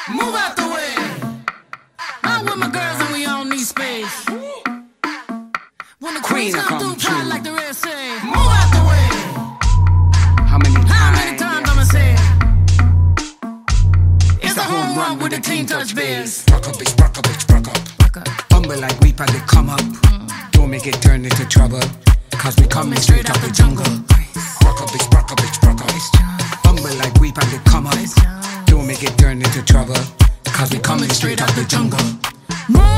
Move out the way. I'm with my girls and we all need space. When the queens come through, pride like the Red say. Move out the way. How many times I'ma say it? It's a home run with the team touch bears. Rock up, bitch, rock up, bitch, rock up. Humble like we they come up. Don't make it turn into trouble, cause we coming straight out the jungle. Rock up, bitch, rock up, bitch, rock up. Humble like we they come up. Don't make it turn into trouble, cause we coming straight out the jungle.